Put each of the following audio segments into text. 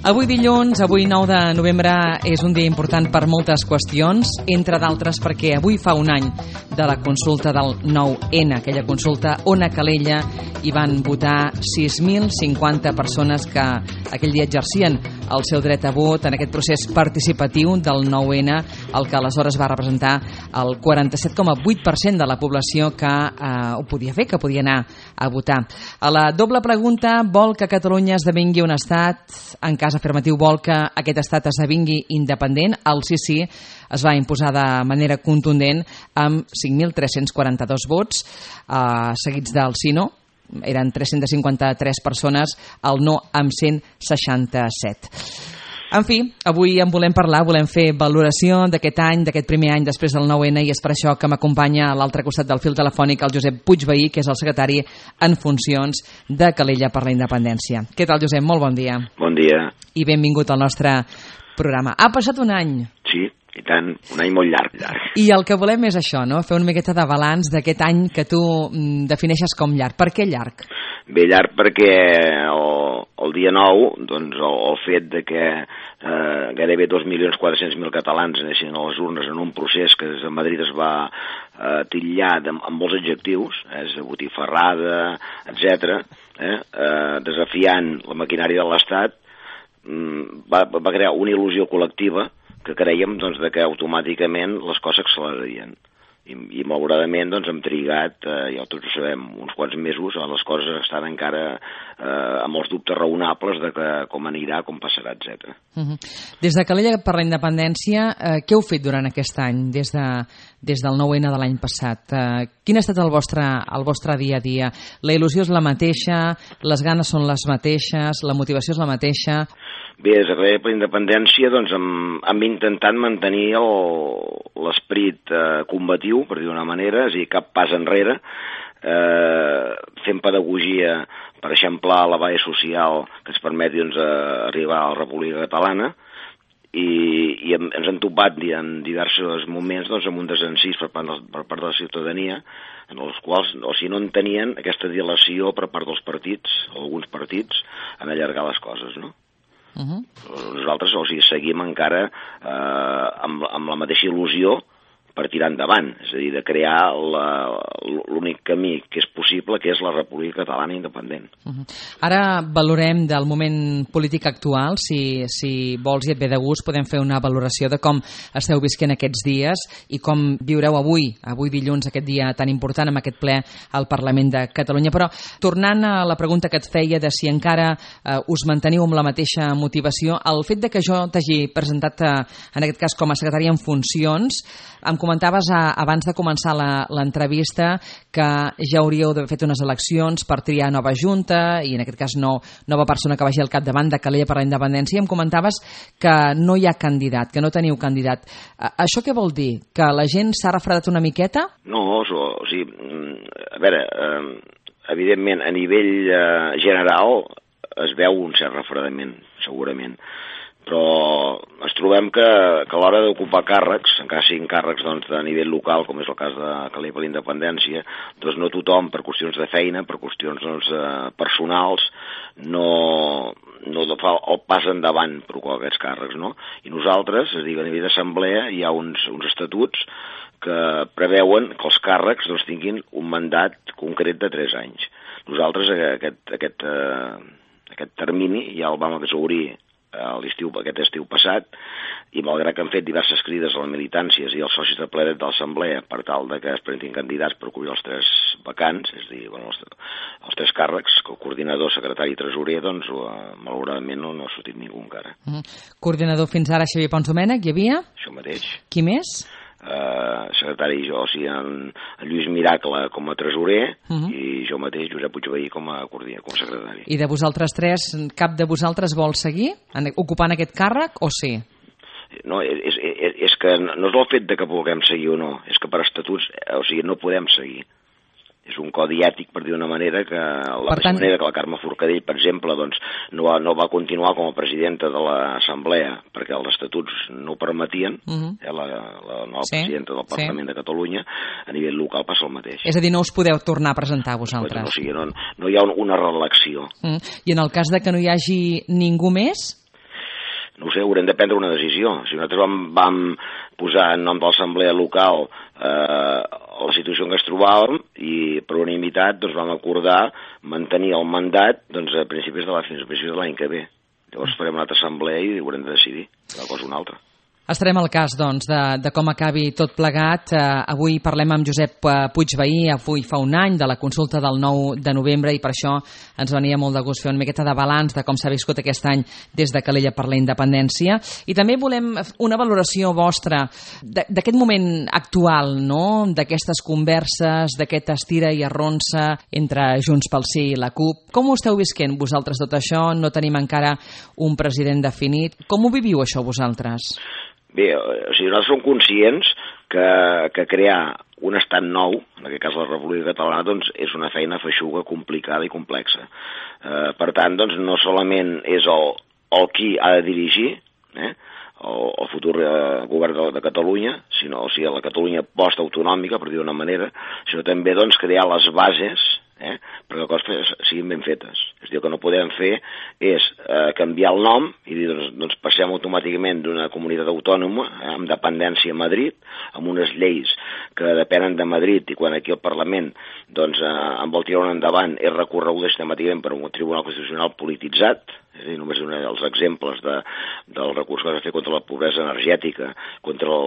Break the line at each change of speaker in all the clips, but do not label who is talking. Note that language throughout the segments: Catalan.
Avui dilluns, avui 9 de novembre, és un dia important per moltes qüestions, entre d'altres perquè avui fa un any de la consulta del 9N, aquella consulta on a Calella hi van votar 6.050 persones que aquell dia exercien el seu dret a vot en aquest procés participatiu del 9N, el que aleshores va representar el 47,8% de la població que ho podia fer, que podia anar a votar. A la doble pregunta, vol que Catalunya esdevingui un estat? En cas afirmatiu, vol que aquest estat esdevingui independent? El sí es va imposar de manera contundent amb 5.342 vots, seguits del sí no. Eren 353 persones, el no amb 167. En fi, avui en volem parlar, volem fer valoració d'aquest any, d'aquest primer any després del 9N, i és per això que m'acompanya a l'altre costat del fil telefònic el Josep Puigvehí, que és el secretari en funcions de Calella per la Independència. Què tal, Josep? Molt bon dia.
Bon dia.
I benvingut al nostre programa. Ha passat un any.
Sí, i tant, un any molt llarg.
I el que volem és això, no? Fer una miqueta de balanç d'aquest any que tu defineixes com llarg. Per què llarg?
Bé, llarg perquè el dia 9, doncs, el fet de que gairebé 2.400.000 catalans anessin a les urnes en un procés que des de Madrid es va titllar amb molts adjectius, és de botifarrada, etc., desafiant la maquinària de l'Estat, va crear una il·lusió col·lectiva que creiem doncs, que automàticament les coses accelerarien. I malauradament doncs, hem trigat, ja tots ho sabem, uns quants mesos, les coses estan encara amb els dubtes raonables de com anirà, com passarà, etc.
Des de Calella per la Independència, què heu fet durant aquest any, des del 9N de l'any passat? Quin ha estat el vostre dia a dia? La il·lusió és la mateixa, les ganes són les mateixes, la motivació és la mateixa?
Bé, des de Calella per la Independència doncs, hem intentat mantenir l'esperit combatiu, per dir d'una manera, és a dir, cap pas enrere, fent pedagogia per eixamplar la base social que ens permeti doncs, arribar a la República Catalana, i ens hem topat en diversos moments doncs, amb un desencís per part de la ciutadania, en els quals no entenien aquesta dilació per part dels partits, alguns partits, en allargar les coses, no? Nosaltres seguim encara amb la mateixa il·lusió per tirar endavant, és a dir, de crear l'únic camí que és possible, que és la República Catalana independent.
Ara valorem del moment polític actual, si vols i et ve de gust, podem fer una valoració de com esteu visquent aquests dies i com viureu avui dilluns, aquest dia tan important, amb aquest ple al Parlament de Catalunya. Però, tornant a la pregunta que et feia de si encara us manteniu amb la mateixa motivació, el fet de que jo t'hagi presentat, en aquest cas, com a secretari en funcions, em comentaves abans de començar l'entrevista que ja hauríeu d'haver fet unes eleccions per triar nova junta i en aquest cas nova persona que vagi al capdavant de Calella per la Independència, i em comentaves que no hi ha candidat, que no teniu candidat. Això què vol dir? Que la gent s'ha refredat una miqueta?
No, o sigui, a veure, evidentment a nivell general es veu un cert refredament, segurament, però ens trobem que a l'hora d'ocupar càrrecs, encara siguin càrrecs doncs, de nivell local, com és el cas de Calella per la Independència, doncs no tothom, per qüestions de feina, per qüestions doncs, personals, no fa el pas endavant per ocupar aquests càrrecs, no? I nosaltres, és a dir, a nivell d'assemblea hi ha uns estatuts que preveuen que els càrrecs doncs, tinguin un mandat concret de 3 anys. Nosaltres aquest termini ja el vam exhaurir aquest estiu passat, i malgrat que han fet diverses crides a les militàncies i als socis de ple dret de l'Assemblea per tal de que es presentin candidats per cobrir els 3 vacants, és a dir, els 3 càrrecs, el coordinador, secretari i tresorer, doncs malauradament no ha sortit ningú encara.
Coordinador fins ara, Xavier Pons Domènech, hi havia?
Això mateix.
Qui més?
Secretari jo, o sigui, en Lluís Miracle com a tresorer i jo mateix, Josep Puigvehí, com a secretari. I
de vosaltres 3, cap de vosaltres vol seguir ocupant aquest càrrec o sí?
No, és que no és el fet de que puguem seguir o no, és que per estatuts, o sigui, no podem seguir. És un codi ètic, per dir d'una manera, que manera que la Carme Forcadell, per exemple, doncs, no va continuar com a presidenta de l'Assemblea perquè els estatuts no ho permetien, la nova presidenta del Parlament de Catalunya, a nivell local passa el mateix.
És a dir, no us podeu tornar a presentar vosaltres?
O sigui, no hi ha una reelecció.
I en el cas de que no hi hagi ningú més?
no ho sé, haurem de prendre una decisió. Si nosaltres vam posar en nom de l'assemblea local la situació en què es trobàvem i per unanimitat doncs, vam acordar mantenir el mandat doncs, a principis de l'any que ve. Llavors farem una altra assemblea i haurem de decidir una cosa o una altra.
Estarem al cas, doncs, de com acabi tot plegat. Avui parlem amb Josep Puigvehí, avui fa un any de la consulta del 9 de novembre i per això ens venia molt de gust fer una miqueta de balanç de com s'ha viscut aquest any des de Calella per la independència. I també volem una valoració vostra d'aquest moment actual, no? D'aquestes converses, d'aquest estira i arronsa entre Junts pel Sí i la CUP. Com ho esteu visquent vosaltres tot això? No tenim encara un president definit. Com ho viviu això vosaltres?
Bé, nosaltres som conscients que crear un estat nou, en aquest cas la República Catalana, doncs és una feina feixuga, complicada i complexa. Per tant, doncs, no solament és el qui ha de dirigir el futur govern de Catalunya, sinó la Catalunya post-autonòmica, per dir d'una manera, sinó també doncs, crear les bases perquè les coses siguin ben fetes. És a dir, el que no podem fer és canviar el nom i dir, doncs passem automàticament d'una comunitat autònoma amb dependència a Madrid, amb unes lleis que depenen de Madrid i quan aquí al Parlament doncs, en vol tirar endavant és recorreguda sistemàticament per un tribunal constitucional polititzat. És a dir, només un dels exemples del recurs que es va fer contra la pobresa energètica, contra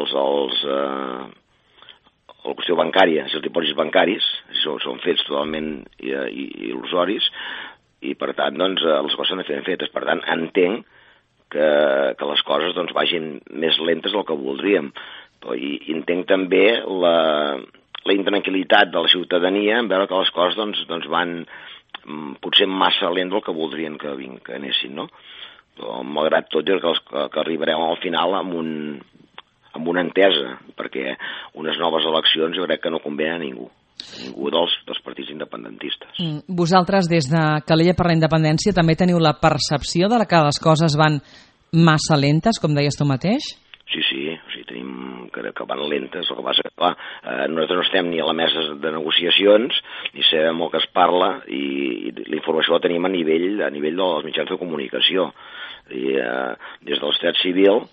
la qüestió bancària, els dipòsits bancaris, són fets totalment il·lusoris i per tant doncs, les coses s'han de fer ben fetes. Per tant, entenc que les coses doncs, vagin més lentes del que voldríem. I entenc també la intranquil·litat de la ciutadania en veure que les coses doncs, van potser massa lent del que voldrien que anessin, no? Però, malgrat tot, jo crec que arribarem al final amb una entesa, perquè unes noves eleccions jo crec que no convenen a ningú dels partits independentistes.
Vosaltres, des de Calella per la independència, també teniu la percepció de que les coses van massa lentes, com deies tu mateix?
Sí, tenim que van lentes. El que passa que, clar, nosaltres no estem ni a la mesa de negociacions, ni sabem el que es parla, i la informació la tenim a nivell dels mitjans de comunicació. I des de l'estat civil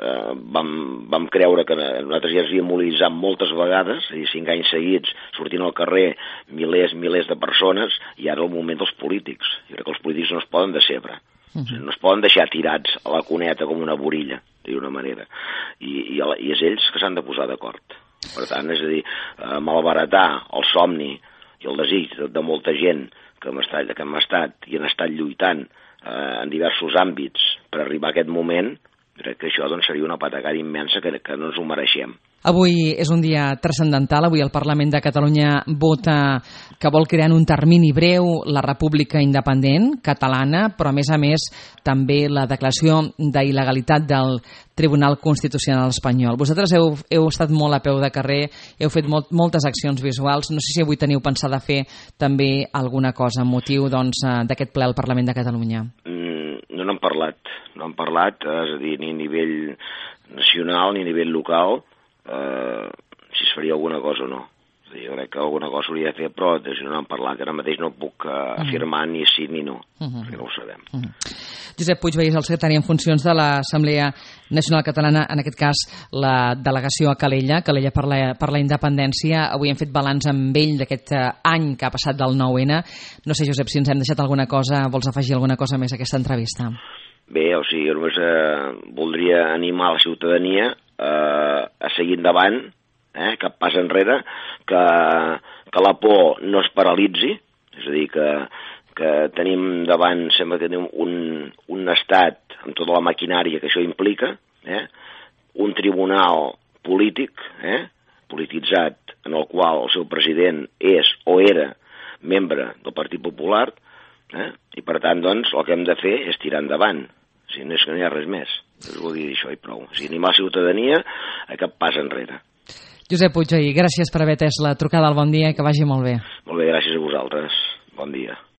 vam creure que nosaltres ja ens havíem mobilitzat moltes vegades, és a dir, 5 anys seguits sortint al carrer milers de persones, i ara el moment dels polítics. Jo crec que els polítics no es poden decebre. No es poden deixar tirats a la cuneta com una borilla, d'una manera. I és ells que s'han de posar d'acord. Per tant, és a dir, malbaratar el somni i el desig de molta gent que hem estat i han estat lluitant en diversos àmbits per arribar a aquest moment, crec que això doncs, seria una patacada immensa que no ens ho mereixem.
Avui és un dia transcendental. Avui el Parlament de Catalunya vota que vol crear en un termini breu la República Independent Catalana, però a més també la declaració d'il·legalitat del Tribunal Constitucional espanyol. Vosaltres heu estat molt a peu de carrer, heu fet moltes accions visuals. No sé si avui teniu pensat fer també alguna cosa amb motiu d'aquest ple al Parlament de Catalunya.
No n'hem parlat, és a dir, ni a nivell nacional ni a nivell local, si es faria alguna cosa o no. Jo crec que alguna cosa hauria de fer, però no n'hem parlat. Ara mateix no puc afirmar ni sí ni no, perquè no ho sabem.
Josep Puigvehí és el secretari en funcions de l'Assemblea Nacional Catalana, en aquest cas la delegació a Calella per la independència. Avui hem fet balanç amb ell d'aquest any que ha passat del 9-N. No sé, Josep, si ens hem deixat alguna cosa, vols afegir alguna cosa més a aquesta entrevista?
Bé, jo només voldria animar la ciutadania a seguir endavant, cap pas enrere, que la por no es paralitzi, és a dir, que tenim davant, sembla que tenim un estat amb tota la maquinària que això implica, un tribunal polític, polititzat, en el qual el seu president és o era membre del Partit Popular, i per tant, doncs, el que hem de fer és tirar endavant. O sigui, no és que no hi ha res més. Us vull dir això i prou. O sigui, animar la ciutadania a cap pas enrere.
Josep Puigvehí, gràcies per haver atès la trucada al Bon Dia i que vagi molt bé.
Molt bé, gràcies a vosaltres. Bon dia.